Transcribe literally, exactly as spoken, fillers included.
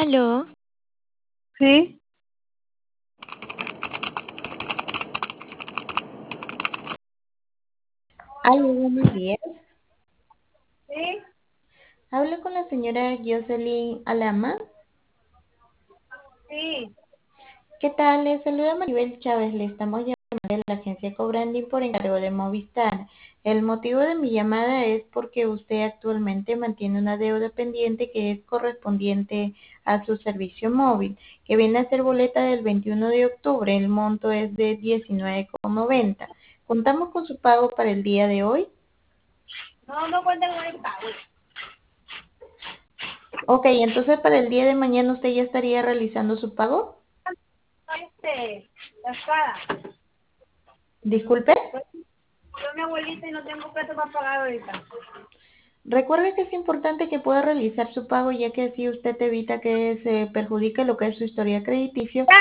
Aló, Sí, Aló, buenos días. sí, Hablo con la señora Jocelyn Alama. sí. ¿Qué tal? Le saluda Maribel Chávez. Le estamos llamando de la agencia Cobrandi por encargo de Movistar. El motivo de mi llamada es porque usted actualmente mantiene una deuda pendiente que es correspondiente a su servicio móvil, que viene a ser boleta del veintiuno de octubre. El monto es de diecinueve con noventa. ¿Contamos con su pago para el día de hoy? No, no cuenten con el pago. Ok, entonces para el día de mañana usted ya estaría realizando su pago. Este, la espada. Disculpe. Yo mi abuelita y no tengo peso para pagar ahorita. Recuerde que es importante que pueda realizar su pago, ya que así usted evita que se perjudique lo que es su historia crediticio